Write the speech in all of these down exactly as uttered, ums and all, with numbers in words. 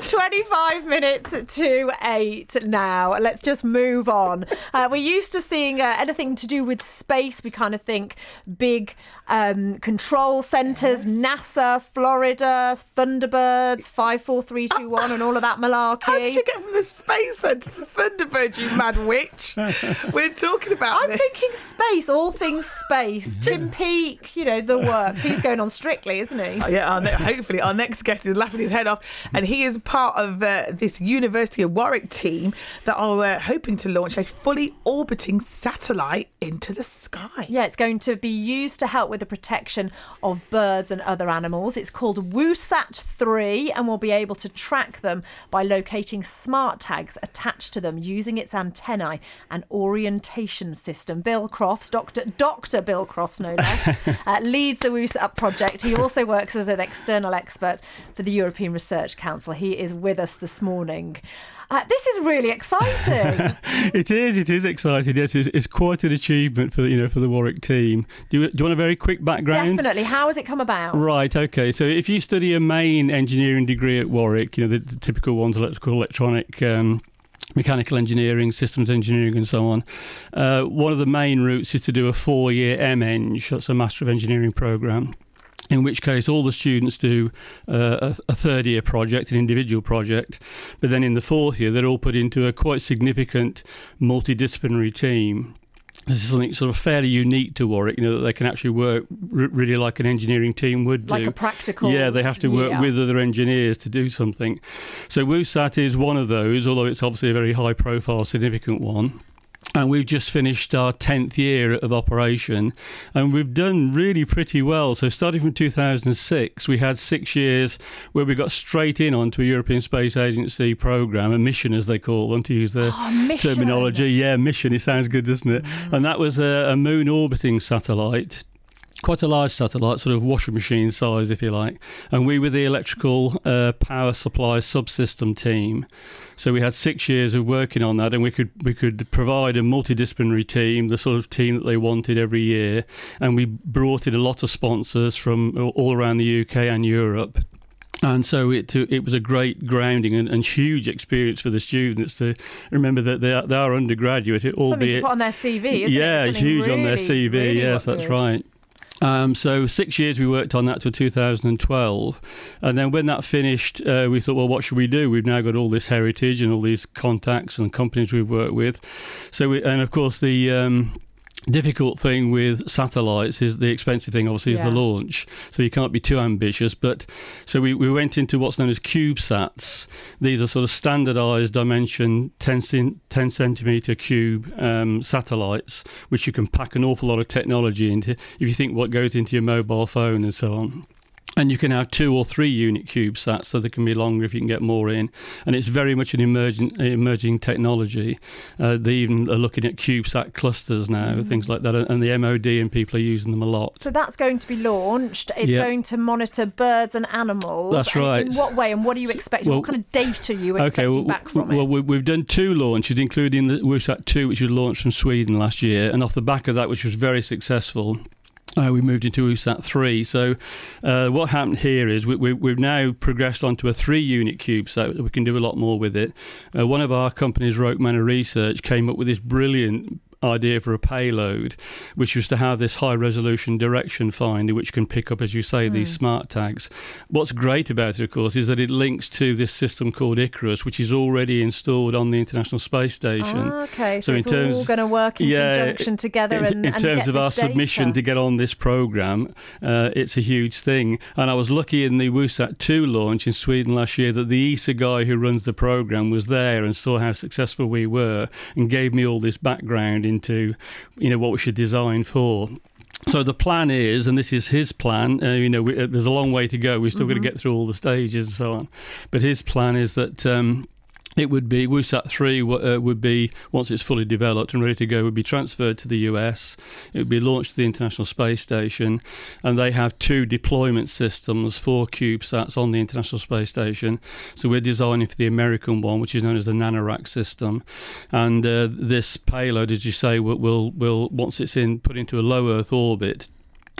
twenty-five minutes to eight now. Let's just move on. Uh, we're used to seeing uh, anything to do with space. We kind of think big um, control centres, yes. NASA, Florida, Thunderbirds, five four three two one, and all of that malarkey. How did you get from the space centre to Thunderbird, you mad witch? We're talking about I'm this. thinking space, all things space. Tim Peake, you know, the works. He's going on Strictly, isn't he? Oh, yeah, our ne- hopefully our next guest is laughing his head off, and he is part of uh, this University of Warwick team that are uh, hoping to launch a fully orbiting satellite into the sky. Yeah, it's going to be used to help with the protection of birds and other animals. It's called WooSat three, and we'll be able to track them by locating smart tags attached to them using its antennae and orientation system. Bill Crofts, Doctor Doctor Bill Crofts, no less, uh, leads the WooSat project. He also works as an external expert for the European Research Council. He is with us this morning. Uh, this is really exciting. It is. It is exciting. Yes, it's, it's quite an achievement for you know for the Warwick team. Do you, do you want a very quick background? Definitely. How has it come about? Right. Okay. So if you study a main engineering degree at Warwick, you know the, the typical ones: electrical, electronic. Um, mechanical engineering, systems engineering and so on. Uh, one of the main routes is to do a four-year M Eng, that's a Master of Engineering programme, in which case all the students do uh, a, a third year project, an individual project, but then in the fourth year they're all put into a quite significant multidisciplinary team. This is something sort of fairly unique to Warwick, you know, that they can actually work r- really like an engineering team would do. Like a practical... Yeah, they have to work yeah. with other engineers to do something. So WooSat is one of those, although it's obviously a very high-profile, significant one. And we've just finished our tenth year of operation, and we've done really pretty well. So starting from two thousand six, we had six years where we got straight in onto a European Space Agency programme, a mission as they call them, to use their oh, terminology. Yeah, mission, it sounds good, doesn't it? Mm. And that was a, a moon orbiting satellite. Quite a large satellite, sort of washing machine size, if you like. And we were the electrical uh, power supply subsystem team. So we had six years of working on that, and we could we could provide a multidisciplinary team, the sort of team that they wanted every year. And we brought in a lot of sponsors from all around the U K and Europe. And so it it was a great grounding and, and huge experience for the students to remember that they are, they are undergraduate. It, Something albeit, to put on their C V, isn't yeah, it? it's huge really, on their C V, really yes, that's good. right. Um, so six years we worked on that till two thousand twelve, and then when that finished, uh, we thought, well, what should we do? We've now got all this heritage and all these contacts and companies we've worked with. So, we, and of course, the um, difficult thing with satellites is the expensive thing, obviously, is yeah. the launch. So you can't be too ambitious. But so we, we went into what's known as CubeSats. These are sort of standardized dimension ten, ten centimeter cube um, satellites, which you can pack an awful lot of technology into if you think what goes into your mobile phone and so on. And you can have two or three unit CubeSats, so they can be longer if you can get more in. And it's very much an emerging, emerging technology. Uh, they even are looking at CubeSat clusters now, mm. things like that. And the M O D and people are using them a lot. So that's going to be launched. It's yeah. going to monitor birds and animals. That's right. In what way, and what are you expecting? Well, what kind of data are you okay, expecting well, back from well, it? Well, we've done two launches, including the WooSat two, which was launched from Sweden last year. And off the back of that, which was very successful, Uh, we moved into WooSat three. So uh, what happened here is we, we, we've now progressed onto a three-unit CubeSat. We can do a lot more with it. Uh, one of our companies, Roke Manor Research, came up with this brilliant idea for a payload, which was to have this high resolution direction finder which can pick up, as you say, mm. these smart tags. What's great about it, of course, is that it links to this system called Icarus, which is already installed on the International Space Station. Ah, okay, so, so it's in terms, all going to work in yeah, conjunction together in, and, in and terms get of this our data. submission to get on this programme, uh, it's a huge thing. And I was lucky in the WooSat two launch in Sweden last year that the E S A guy who runs the programme was there and saw how successful we were and gave me all this background into, you know, what we should design for. So the plan is, and this is his plan, uh, you know, we, uh, there's a long way to go. We're still mm-hmm. going to get through all the stages and so on. But his plan is that um, it would be, WooSat three uh, would be, once it's fully developed and ready to go, would be transferred to the U S. It would be launched to the International Space Station, and they have two deployment systems for CubeSats on the International Space Station. So we're designing for the American one, which is known as the NanoRack system. And uh, this payload, as you say, will, will, will, once it's in, put into a low Earth orbit,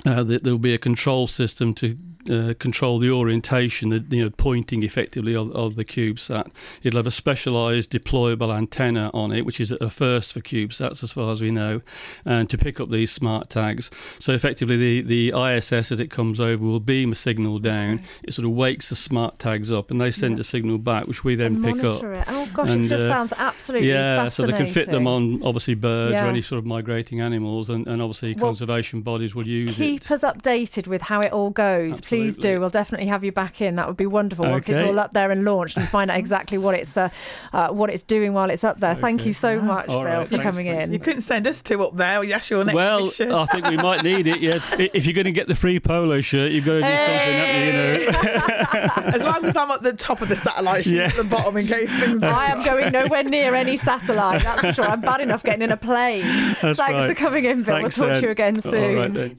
uh, that there will be a control system to Uh, control the orientation, the you know, pointing effectively of, of the CubeSat. It'll have a specialised deployable antenna on it, which is a first for CubeSats as far as we know, and to pick up these smart tags. So effectively the, the I S S as it comes over will beam a signal down. Okay. It sort of wakes the smart tags up and they send yeah. a signal back, which we then and pick up. It. Oh gosh, and, it just uh, sounds absolutely yeah, fascinating. so they can fit them on obviously birds yeah. or any sort of migrating animals, and, and obviously well, conservation bodies will use keep it. Keep us updated with how it all goes. Absolutely. Please do. We'll definitely have you back in. That would be wonderful okay. once it's all up there and launched, and find out exactly what it's uh, uh, what it's doing while it's up there. Okay. Thank you so yeah. much, all Bill, right. for thanks, coming thanks. in. You couldn't send us two up there. Yes, your next well, mission. I think we might need it. Yeah, if you're going to get the free polo shirt, you've got to do hey! something, haven't you? You know? As long as I'm at the top of the satellite, she's yeah. at the bottom in case things. I am going nowhere near any satellite. That's for sure. I'm bad enough getting in a plane. That's Thanks right. for coming in, Bill. Thanks, we'll talk then. to you again soon. All right, then.